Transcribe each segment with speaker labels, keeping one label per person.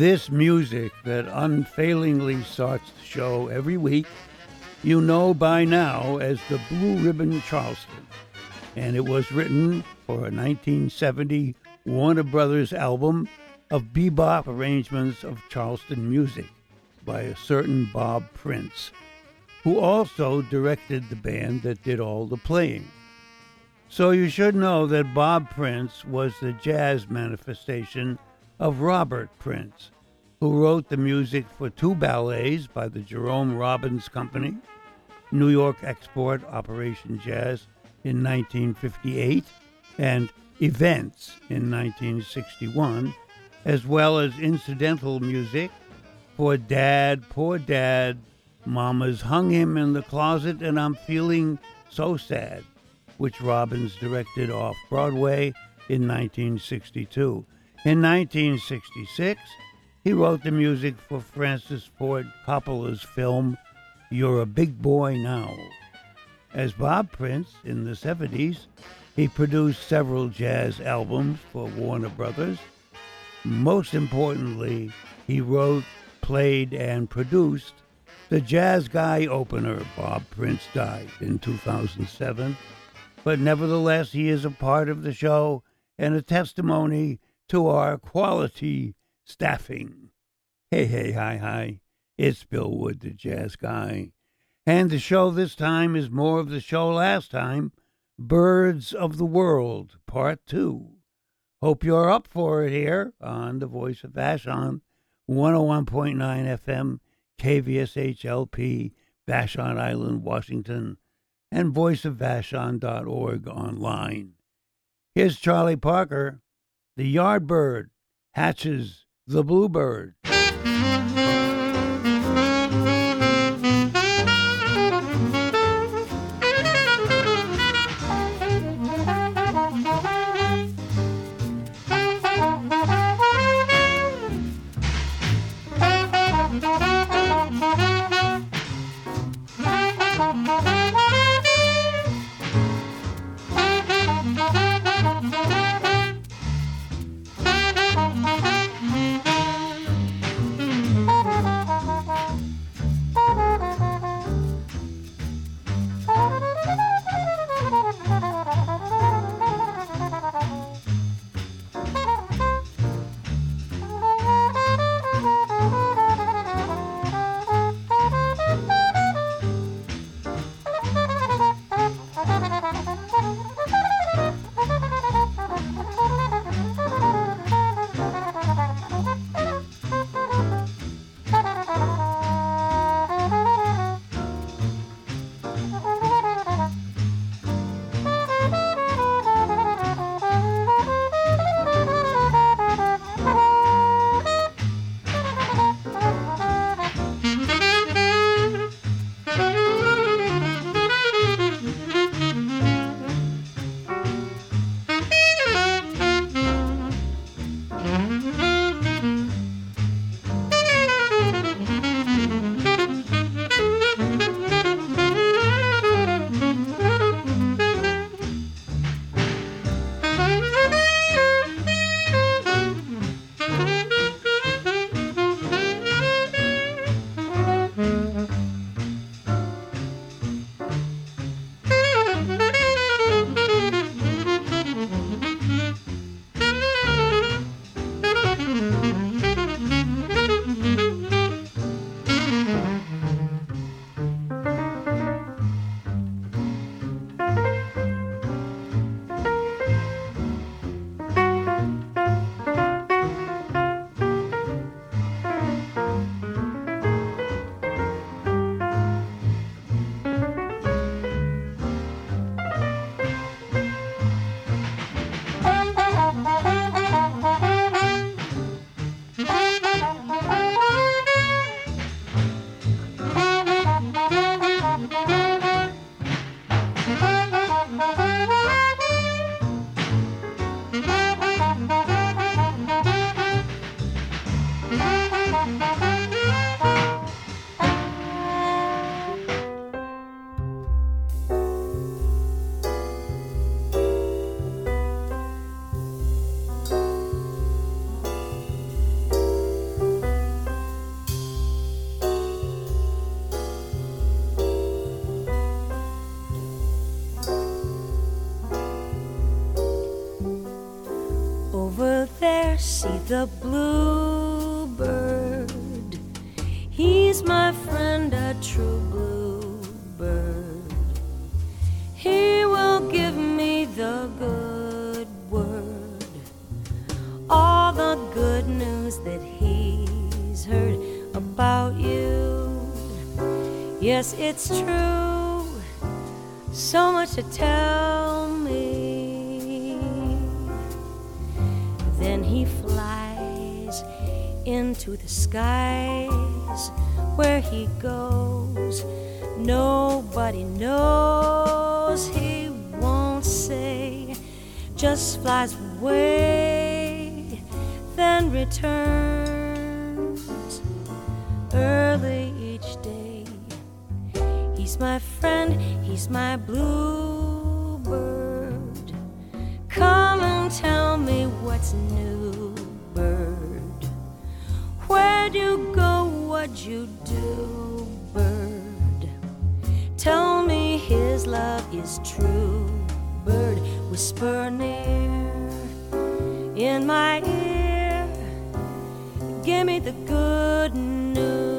Speaker 1: This music that unfailingly starts the show every week, you know by now as the Blue Ribbon Charleston. And it was written for a 1970 Warner Brothers album of bebop arrangements of Charleston music by a certain Bob Prince, who also directed the band that did all the playing. So you should know that Bob Prince was the jazz manifestation of Robert Prince, who wrote the music for two ballets by the Jerome Robbins Company, New York Export Operation Jazz in 1958, and Events in 1961, as well as incidental music for Dad, Poor Dad, Mama's Hung Him in the Closet and I'm Feeling So Sad, which Robbins directed off-Broadway in 1962. In 1966, he wrote the music for Francis Ford Coppola's film, You're a Big Boy Now. As Bob Prince in the 70s, he produced several jazz albums for Warner Brothers. Most importantly, he wrote, played, and produced the Jazz Guy opener. Bob Prince died in 2007, but nevertheless, he is a part of the show and a testimony to our quality staffing. Hey, hi, it's Bill Wood, the Jazz Guy. And the show this time is more of the show last time, Birds of the World, Part 2. Hope you're up for it here on the Voice of Vashon, 101.9 FM, KVSH-LP, Vashon Island, Washington, and voiceofvashon.org online. Here's Charlie Parker. The Yardbird hatches the bluebird.
Speaker 2: see the bluebird. He's my friend, a true bluebird. He will give me the good word, all the good news that he's heard about you. Yes, it's true, so much to tell me. Then he flies into the skies. Where he goes, nobody knows. He won't say, just flies away, then returns early each day. He's my friend, he's my bluebird. Come and tell me what's new, bird. Where'd you go, what'd you do, bird? Tell me his love is true, bird. Whisper near in my ear, give me the good news.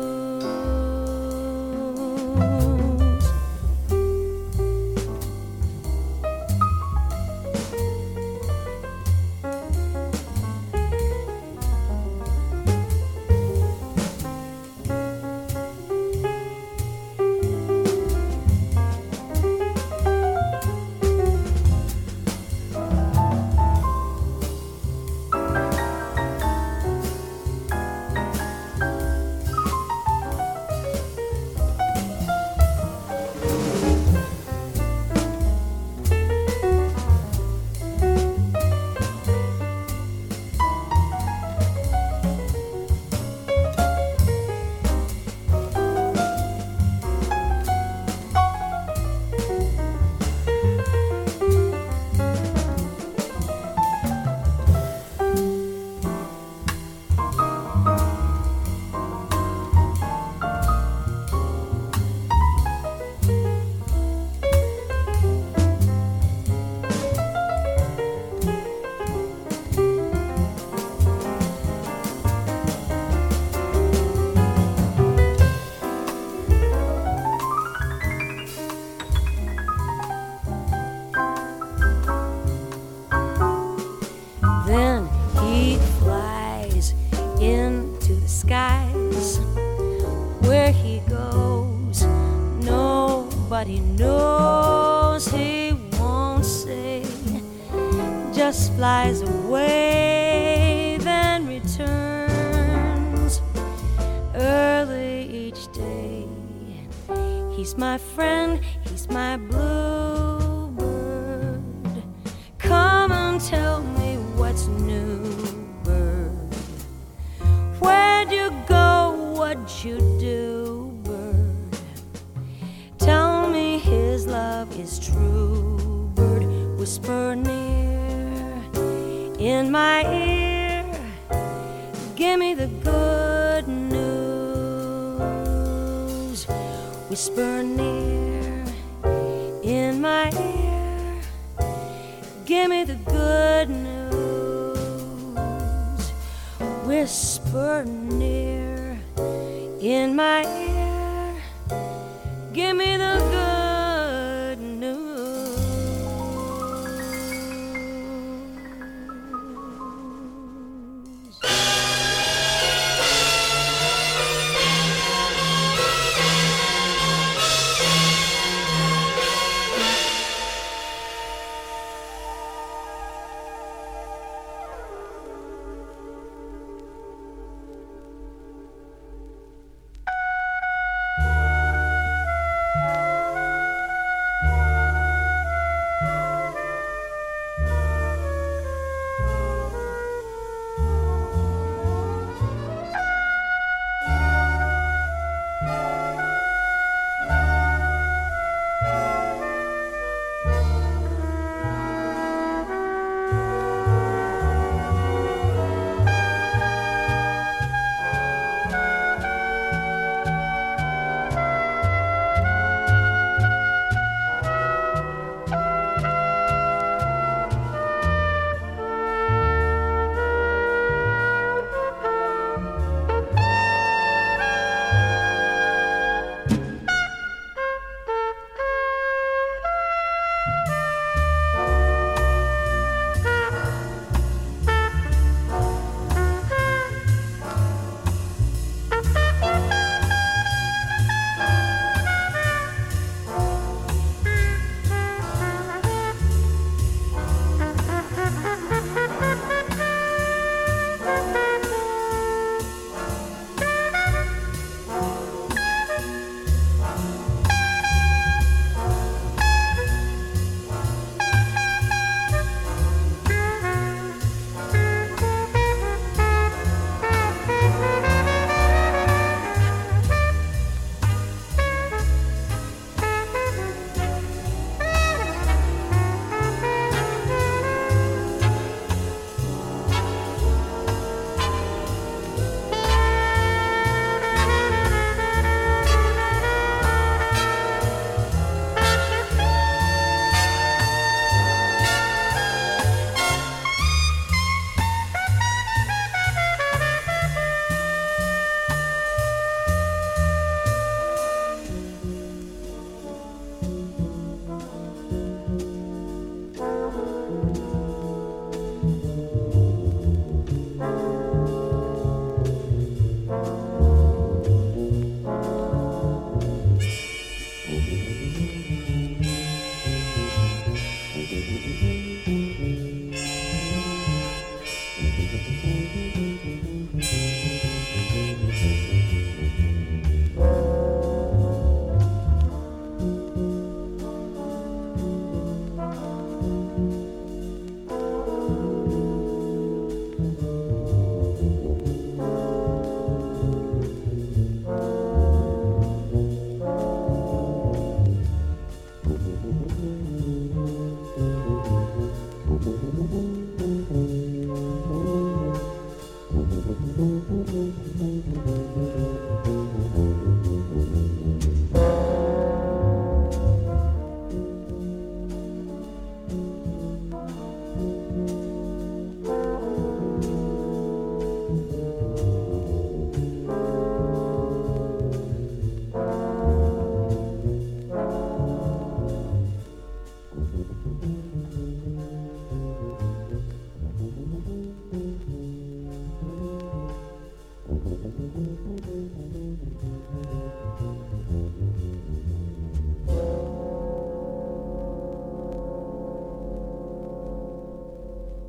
Speaker 2: Then he flies into the skies. Where he goes, nobody knows. He won't say, just flies away, then returns early each day. He's my friend, he's my bluebird. Come and tell me what's new, bird. Where'd you go, what'd you do, bird? Tell me his love is true, bird. Whisper near in my ear, give me the good news. Whisper near in my ear, give me the good news. Whisper near in my ear, give me the good news.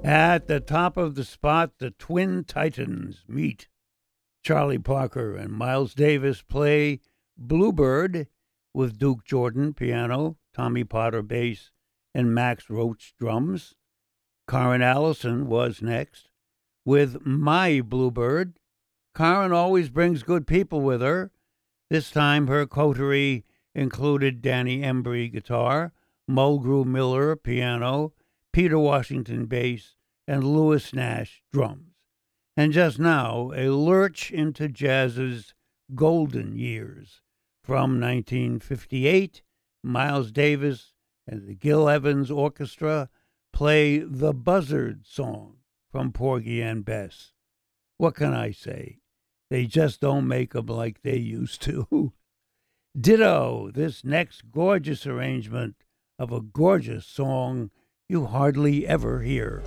Speaker 1: At the top of the spot, the Twin Titans meet. Charlie Parker and Miles Davis play Bluebird with Duke Jordan piano, Tommy Potter bass, and Max Roach drums. Karen Allison was next with My Bluebird. Karen always brings good people with her. This time her coterie included Danny Embry guitar, Mulgrew Miller piano, Peter Washington bass, and Louis Nash drums. And just now, a lurch into jazz's golden years. From 1958, Miles Davis and the Gil Evans Orchestra play the Buzzard Song from Porgy and Bess. What can I say? They just don't make them like they used to. Ditto, this next gorgeous arrangement of a gorgeous song you hardly ever hear.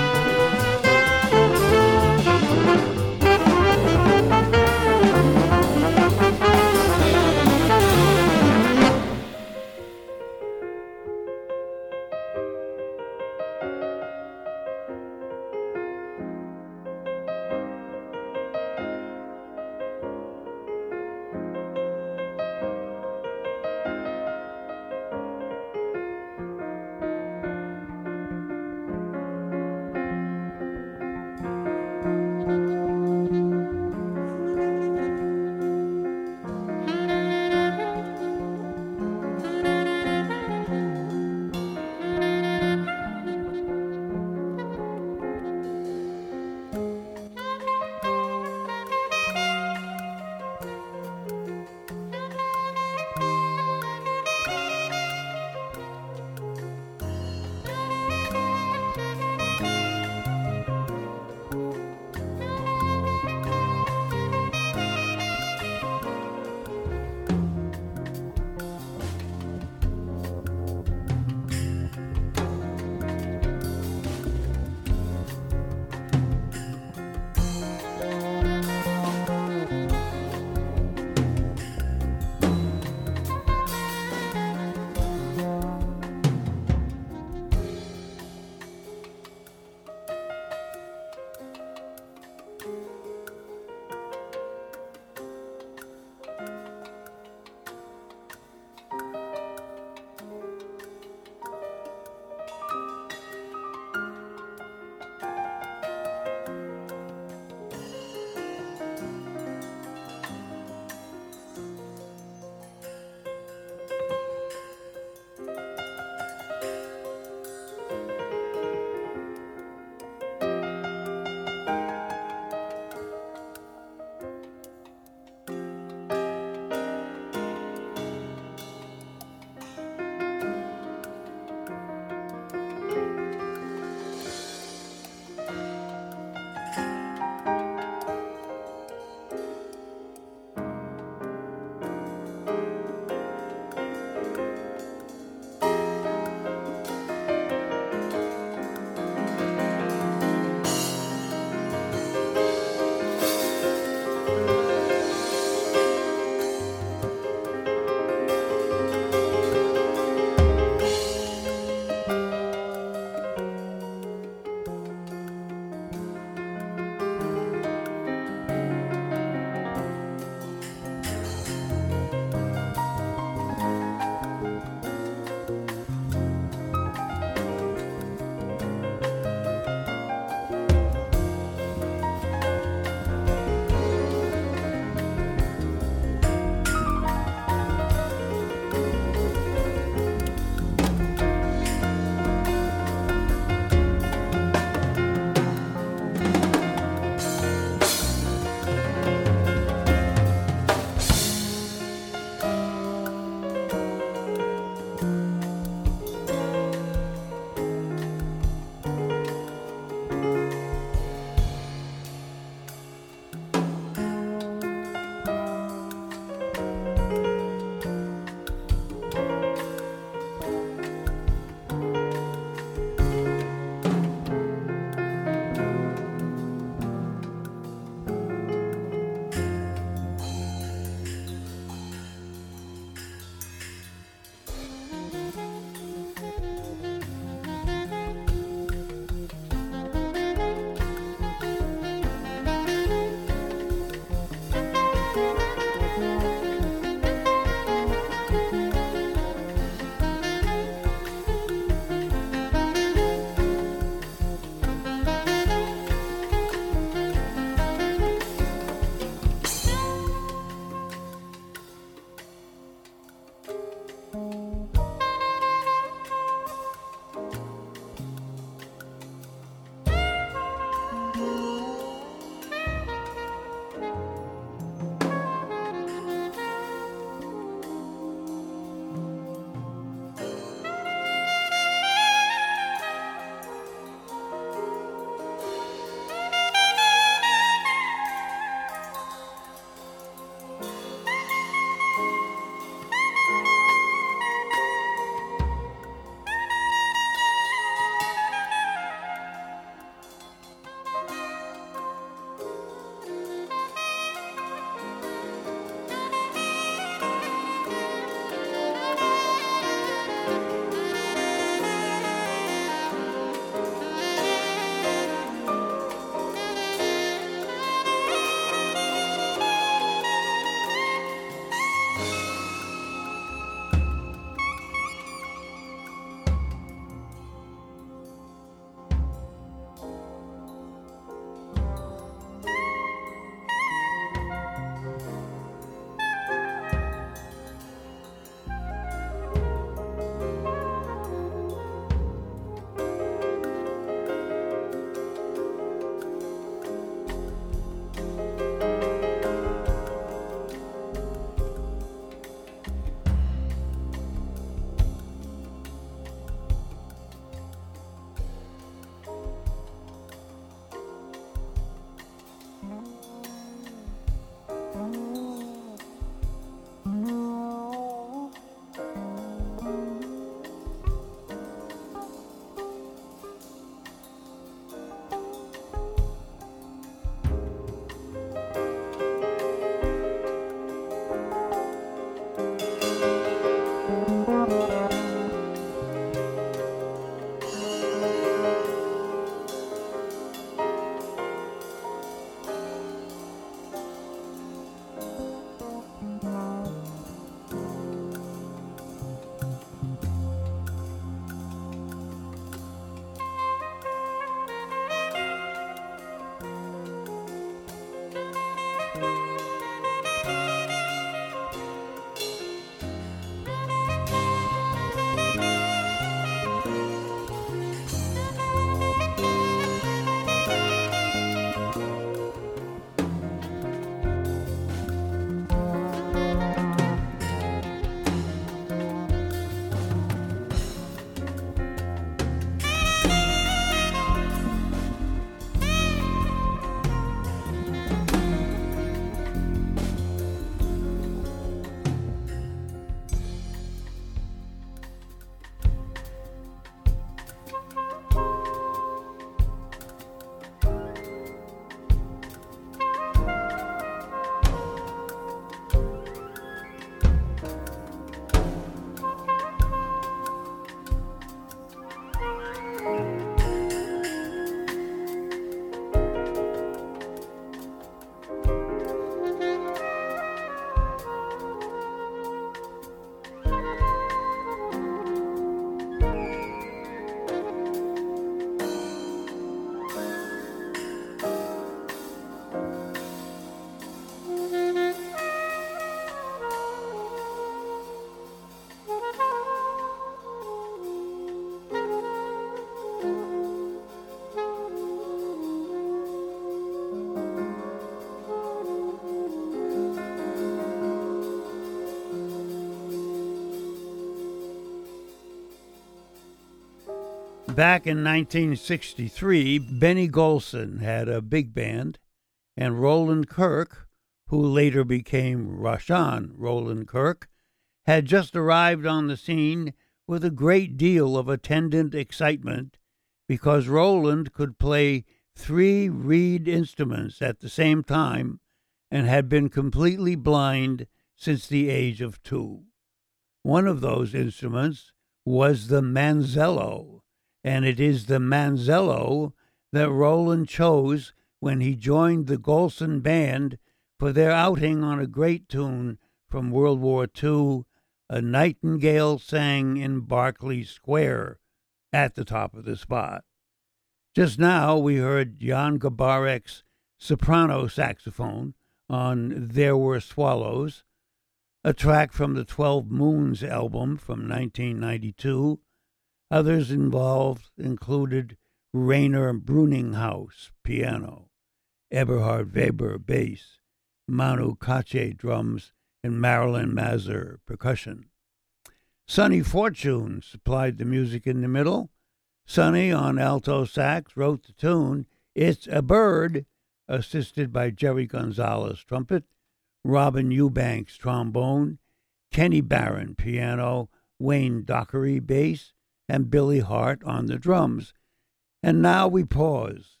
Speaker 1: Back in 1963, Benny Golson had a big band, and Roland Kirk, who later became Rahsaan Roland Kirk, had just arrived on the scene with a great deal of attendant excitement because Roland could play 3 reed instruments at the same time and had been completely blind since the age of 2. One of those instruments was the manzello, and it is the manzello that Roland chose when he joined the Golson Band for their outing on a great tune from World War II, A Nightingale Sang in Berkeley Square, at the top of the spot. Just now we heard Jan Gabarek's soprano saxophone on There Were Swallows, a track from the 12 Moons album from 1992. Others involved included Rainer Bruninghaus, piano, Eberhard Weber, bass, Manu Katché, drums, and Marilyn Mazur, percussion. Sonny Fortune supplied the music in the middle. Sonny, on alto sax, wrote the tune It's a Bird, assisted by Jerry Gonzalez, trumpet, Robin Eubanks, trombone, Kenny Barron, piano, Wayne Dockery, bass, and Billy Hart on the drums. And now we pause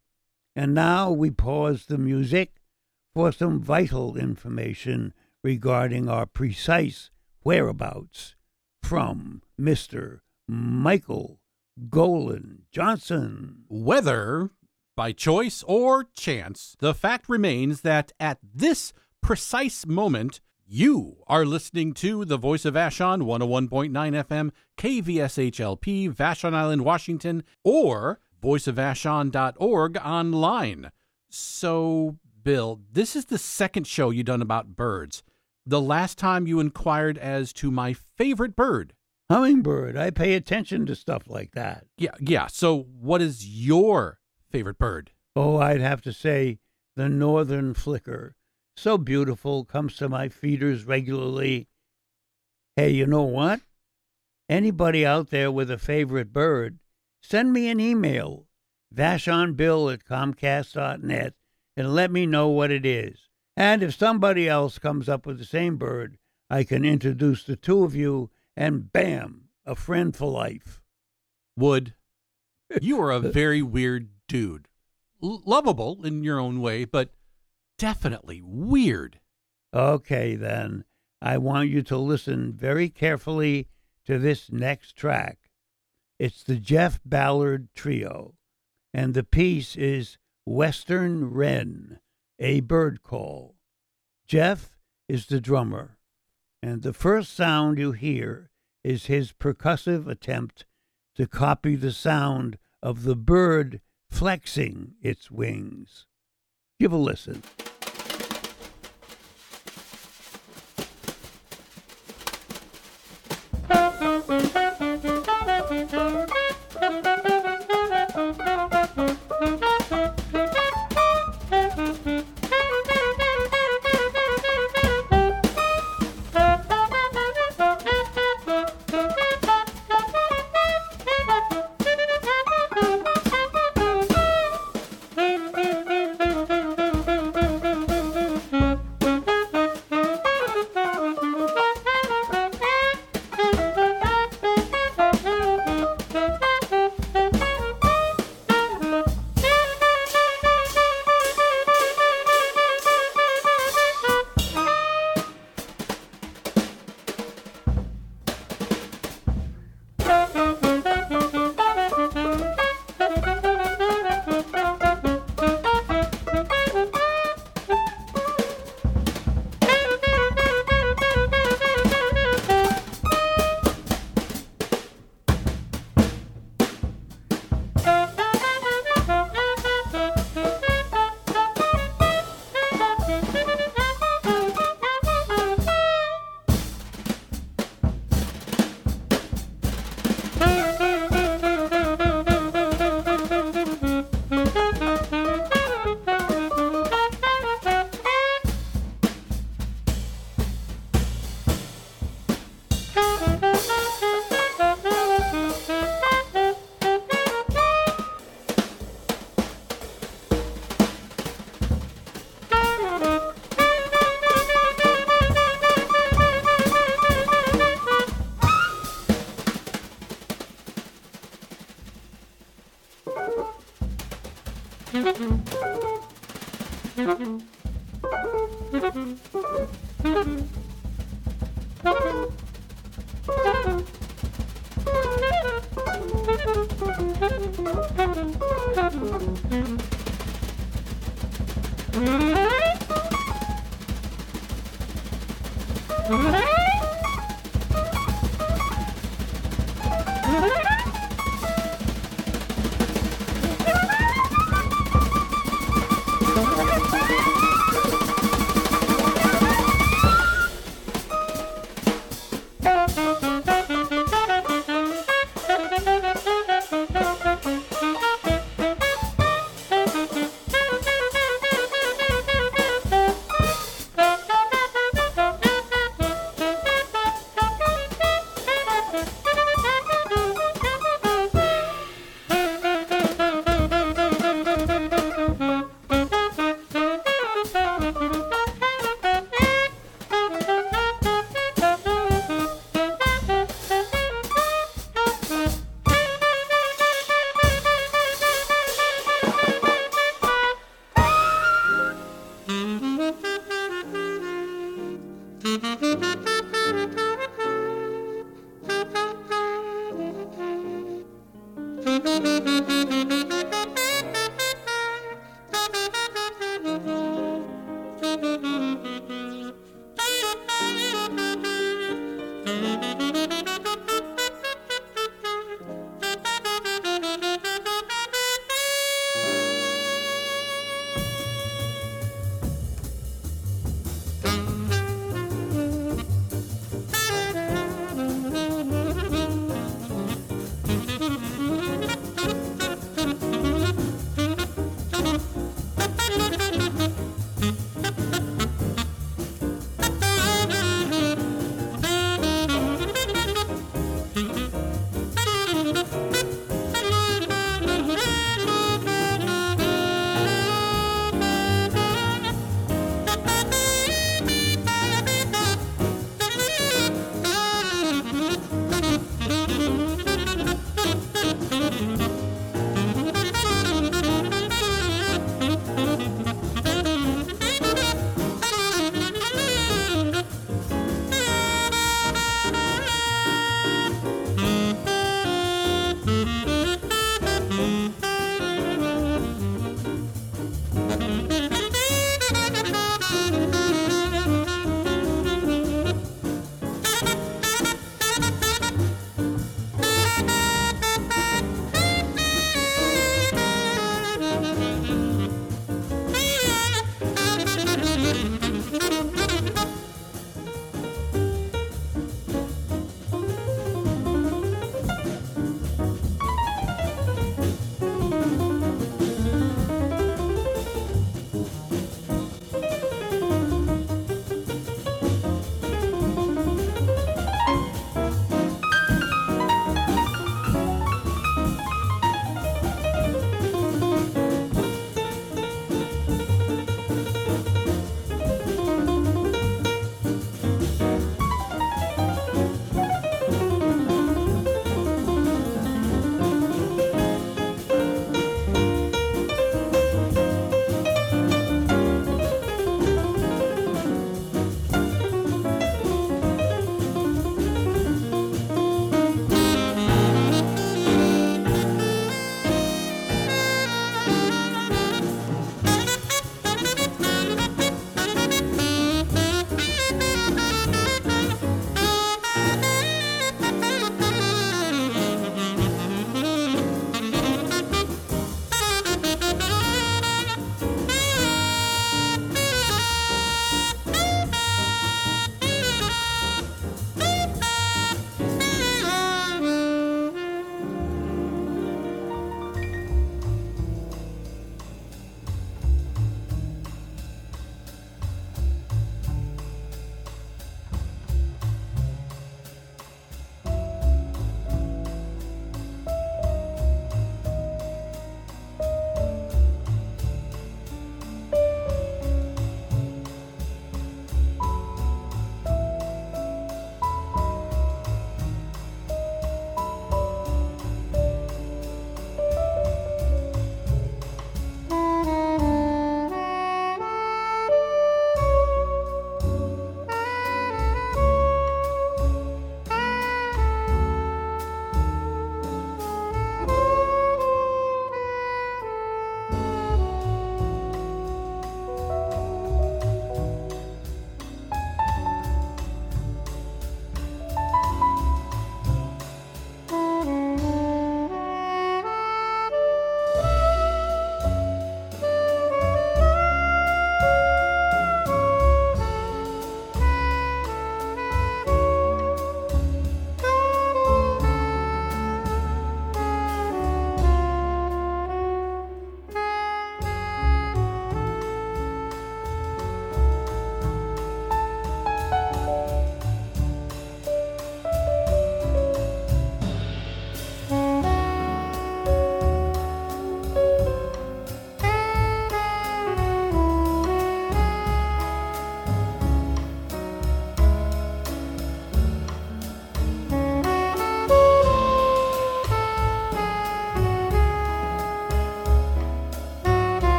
Speaker 1: the music for some vital information regarding our precise whereabouts from Mr. Michael Golan Johnson.
Speaker 3: Whether by choice or chance, the fact remains that at this precise moment, you are listening to the Voice of Vashon, 101.9 FM, KVSHLP, Vashon Island, Washington, or voiceofvashon.org online. So, Bill, this is the second show you've done about birds. The last time you inquired as to my favorite bird.
Speaker 1: Hummingbird. I pay attention to stuff like that.
Speaker 3: Yeah. So what is your favorite bird?
Speaker 1: Oh, I'd have to say the northern flicker. So beautiful, comes to my feeders regularly. Hey, you know what? Anybody out there with a favorite bird, send me an email, vashonbill@comcast.net, and let me know what it is. And if somebody else comes up with the same bird, I can introduce the two of you, and bam, a friend for life.
Speaker 3: Wood, you are a very weird dude. Lovable in your own way, but definitely weird.
Speaker 1: Okay, then. I want you to listen very carefully to this next track. It's the Jeff Ballard Trio, and the piece is Western Wren, a bird call. Jeff is the drummer, and the first sound you hear is his percussive attempt to copy the sound of the bird flexing its wings. Give a listen.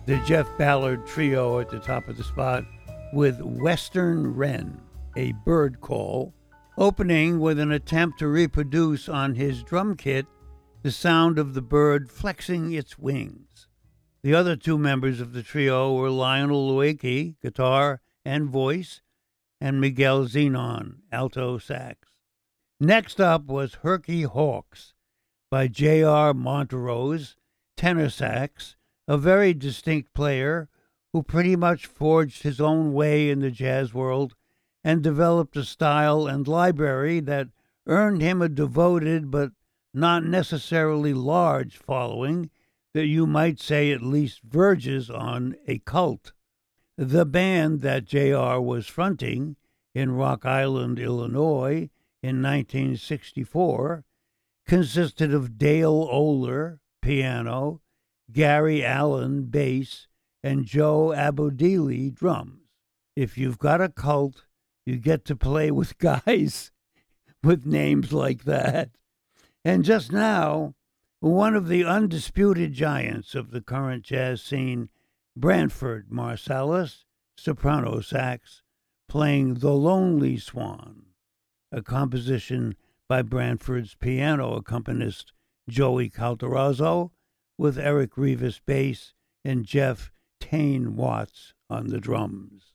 Speaker 1: The Jeff Ballard Trio at the top of the spot with Western Wren, a bird call, opening with an attempt to reproduce on his drum kit the sound of the bird flexing its wings. The other two members of the trio were Lionel Lueke, guitar and voice, and Miguel Zenon, alto sax. Next up was Herky Hawks by J.R. Montrose, tenor sax, a very distinct player who pretty much forged his own way in the jazz world and developed a style and library that earned him a devoted but not necessarily large following that you might say at least verges on a cult. The band that J.R. was fronting in Rock Island, Illinois in 1964 consisted of Dale Oler, piano, Gary Allen, bass, and Joe Abodili, drums. If you've got a cult, you get to play with guys with names like that. And just now, one of the undisputed giants of the current jazz scene, Branford Marsalis, soprano sax, playing The Lonely Swan, a composition by Branford's piano accompanist Joey Calderazzo, with Eric Rivas bass and Jeff Tane Watts on the drums.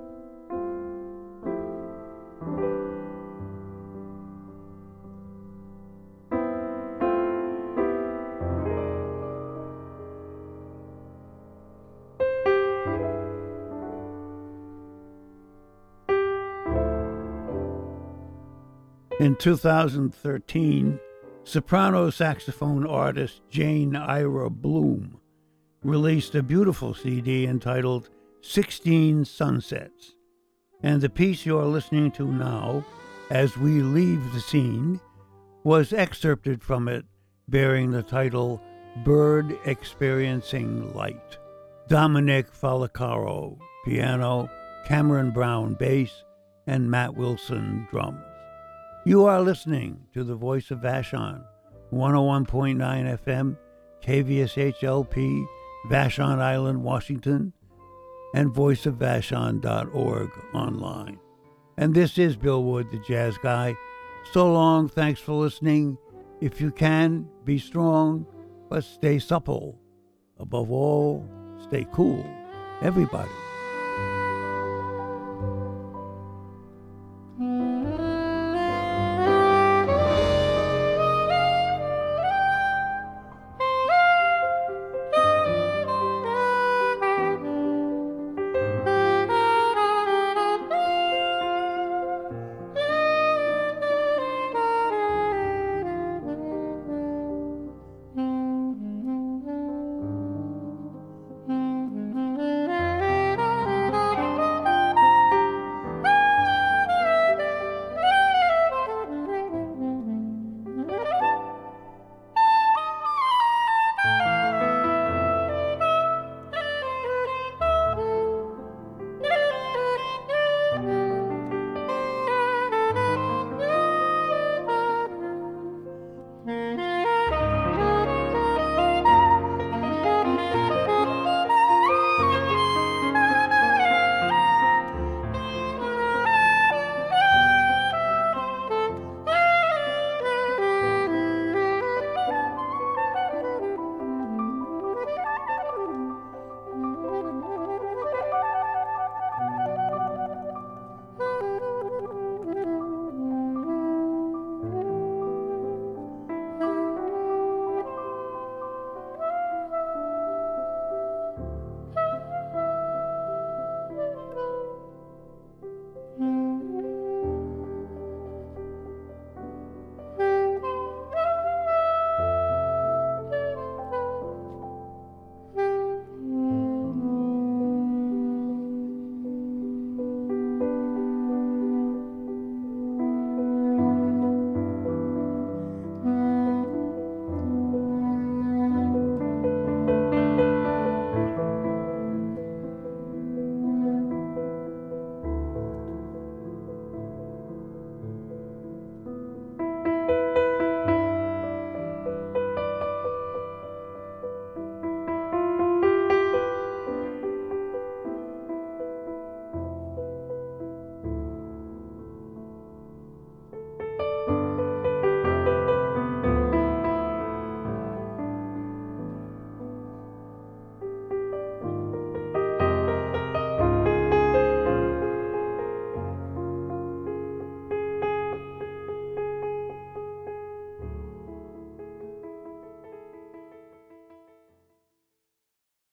Speaker 1: In 2013, soprano saxophone artist Jane Ira Bloom released a beautiful CD entitled 16 Sunsets. And the piece you're listening to now, As We Leave the Scene, was excerpted from it, bearing the title Bird Experiencing Light. Dominic Falicaro, piano, Cameron Brown, bass, and Matt Wilson, drums. You are listening to the Voice of Vashon, 101.9 FM, KVSH-LP, Vashon Island, Washington, and voiceofvashon.org online. And this is Bill Wood, the Jazz Guy. So long, thanks for listening. If you can, be strong, but stay supple. Above all, stay cool. Everybody.